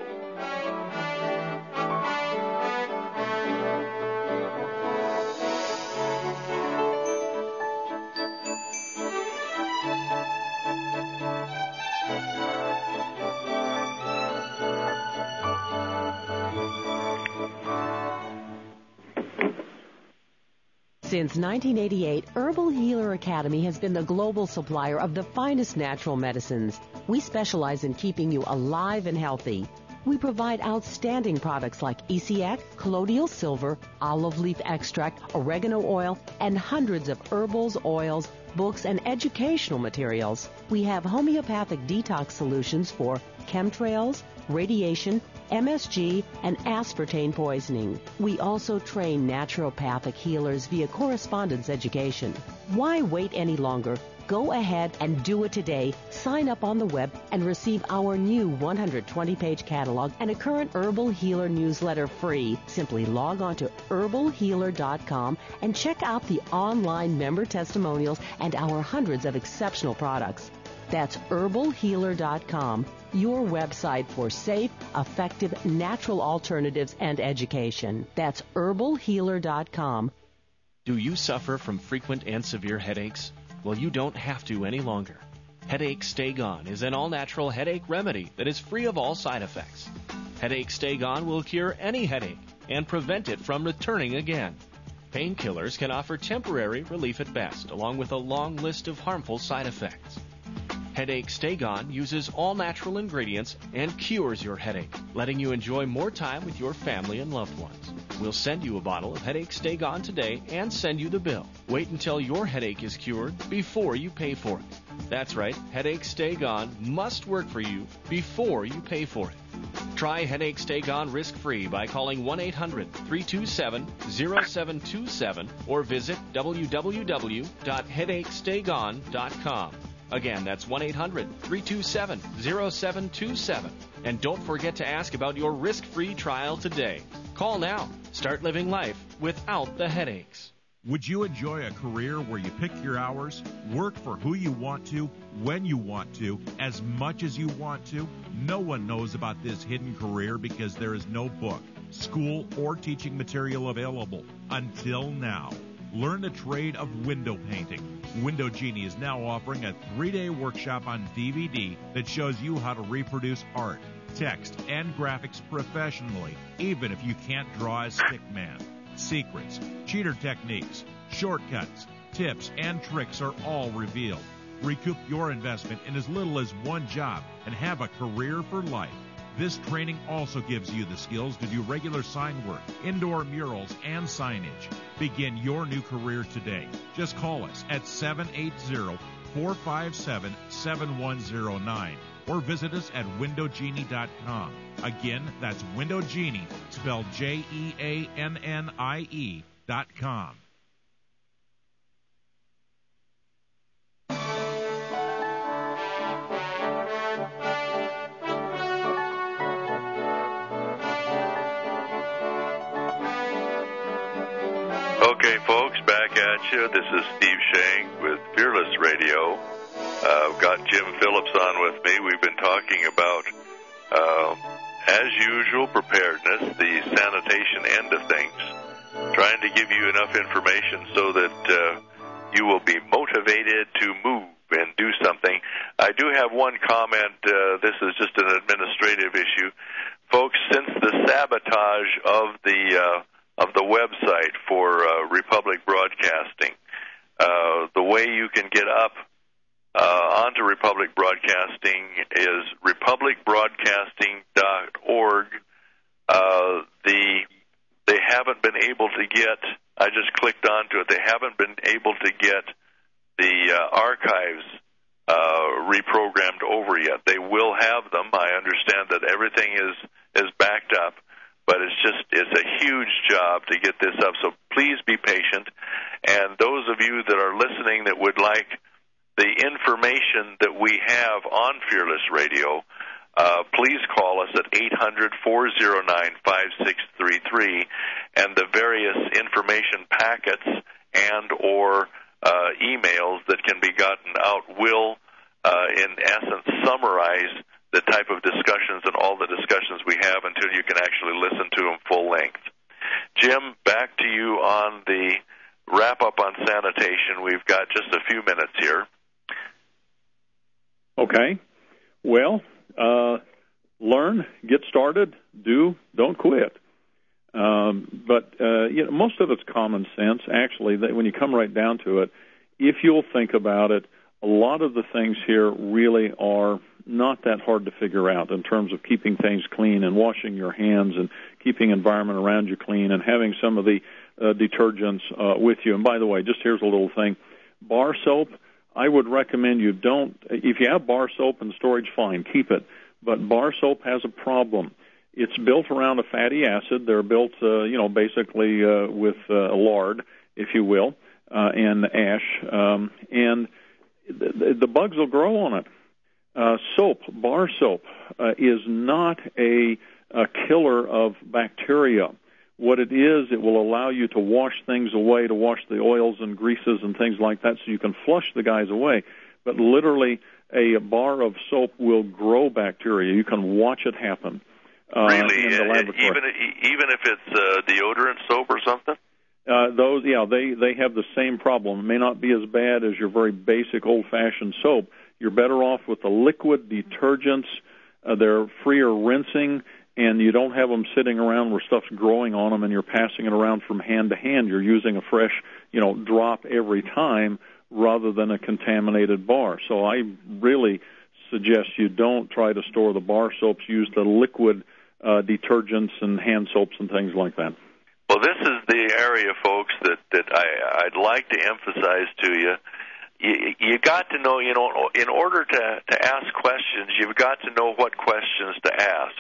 Since nineteen eighty-eight, Herbal Healer Academy has been the global supplier of the finest natural medicines. We specialize in keeping you alive and healthy. We provide outstanding products like E C X, colloidal silver, olive leaf extract, oregano oil, and hundreds of herbals, oils, books, and educational materials. We have homeopathic detox solutions for chemtrails, radiation, M S G, and aspartame poisoning. We also train naturopathic healers via correspondence education. Why wait any longer? Go ahead and do it today. Sign up on the web and receive our new one hundred twenty page catalog and a current Herbal Healer newsletter free. Simply log on to herbal healer dot com and check out the online member testimonials and our hundreds of exceptional products. That's herbal healer dot com, your website for safe, effective, natural alternatives and education. That's herbal healer dot com. Do you suffer from frequent and severe headaches? Well, you don't have to any longer. Headache Stay Gone is an all-natural headache remedy that is free of all side effects. Headache Stay Gone will cure any headache and prevent it from returning again. Painkillers can offer temporary relief at best, along with a long list of harmful side effects. Headache Stay Gone uses all-natural ingredients and cures your headache, letting you enjoy more time with your family and loved ones. We'll send you a bottle of Headache Stay Gone today and send you the bill. Wait until your headache is cured before you pay for it. That's right, Headache Stay Gone must work for you before you pay for it. Try Headache Stay Gone risk-free by calling one eight hundred three two seven zero seven two seven or visit w w w dot headache stay gone dot com. Again, that's one eight hundred three two seven zero seven two seven. And don't forget to ask about your risk-free trial today. Call now. Start living life without the headaches. Would you enjoy a career where you pick your hours, work for who you want to, when you want to, as much as you want to? No one knows about this hidden career because there is no book, school, or teaching material available until now. Learn the trade of window painting. Window Genie is now offering a three-day workshop on D V D that shows you how to reproduce art, text, and graphics professionally, even if you can't draw a stick man. Secrets, cheater techniques, shortcuts, tips, and tricks are all revealed. Recoup your investment in as little as one job and have a career for life. This training also gives you the skills to do regular sign work, indoor murals, and signage. Begin your new career today. Just call us at seven eight zero, four five seven, seven one zero nine or visit us at window genie dot com. Again, that's Window Genie, spelled J E A N N I E dot com. Okay, folks, back at you. This is Steve Shank with Fearless Radio. Uh, I've got Jim Phillips on with me. We've been talking about, uh, as usual, preparedness, the sanitation end of things, trying to give you enough information so that uh, you will be motivated to move and do something. I do have one comment. Uh, this is just an administrative issue. Folks, since the sabotage of the uh, of the website for uh, Republic Broadcasting, uh, the way you can get up uh, onto Republic Broadcasting is republic broadcasting dot org. Uh, the they haven't been able to get. I just clicked onto it. They haven't been able to get the uh, archives uh, reprogrammed over yet. They will have them. I understand that everything is is backed up, but it's just it's a huge job to get this up. So please be patient. And those of you that are listening that would like the information that we have on Fearless Radio, uh, please call us at eight hundred, four oh nine, five six three three, and the various information packets and or uh, emails that can be gotten out will, uh, in essence, summarize the type of discussions and all the discussions we have until you can actually listen to them full length. Jim, back to you on the wrap-up on sanitation. We've got just a few minutes here. Okay. Well, uh, learn, get started, do, don't quit. Um, but uh, you know, most of it's common sense, actually. That when you come right down to it, if you'll think about it, a lot of the things here really are not that hard to figure out in terms of keeping things clean and washing your hands and keeping environment around you clean and having some of the uh, detergents uh, with you. And by the way, just here's a little thing. Bar soap, I would recommend you don't, if you have bar soap in storage, fine, keep it. But bar soap has a problem. It's built around a fatty acid. They're built, uh, you know, basically uh, with uh, lard, if you will, uh, and ash. Um, and the, the bugs will grow on it. Uh, soap, bar soap, uh, is not a, a killer of bacteria. What it is, it will allow you to wash things away, to wash the oils and greases and things like that so you can flush the guys away. But literally, a bar of soap will grow bacteria. You can watch it happen. Uh, really, in the laboratory. even even if it's uh, deodorant soap or something. Uh, those, yeah, they they have the same problem. It may not be as bad as your very basic old-fashioned soap. You're better off with the liquid detergents. Uh, they're freer rinsing, and you don't have them sitting around where stuff's growing on them, and you're passing it around from hand to hand. You're using a fresh, you know, drop every time rather than a contaminated bar. So I really suggest you don't try to store the bar soaps. Use the liquid uh, detergents and hand soaps and things like that. Well, this is the area, folks, that, that I, I'd like to emphasize to you. You, you got to know, you know, in order to, to ask questions, you've got to know what questions to ask.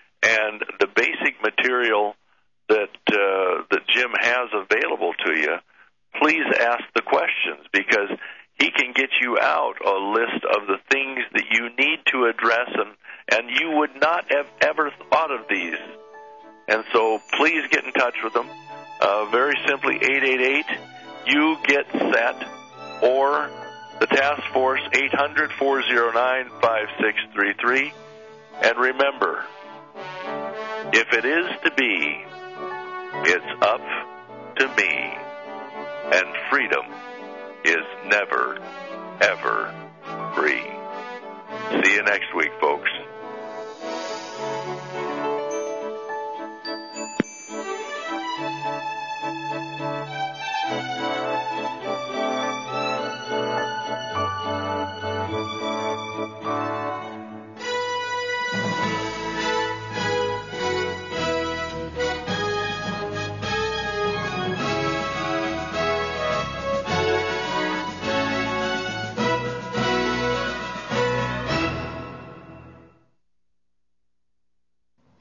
And the basic material that uh, that Jim has available to you, please ask the questions, because he can get you out a list of the things that you need to address, and, and you would not have ever thought of these. And so please get in touch with them. Uh, very simply, eight eight eight, you get set, or the task force, eight hundred, four oh nine, five six three three. And remember, if it is to be, it's up to me. And freedom is never, ever free. See you next week, folks.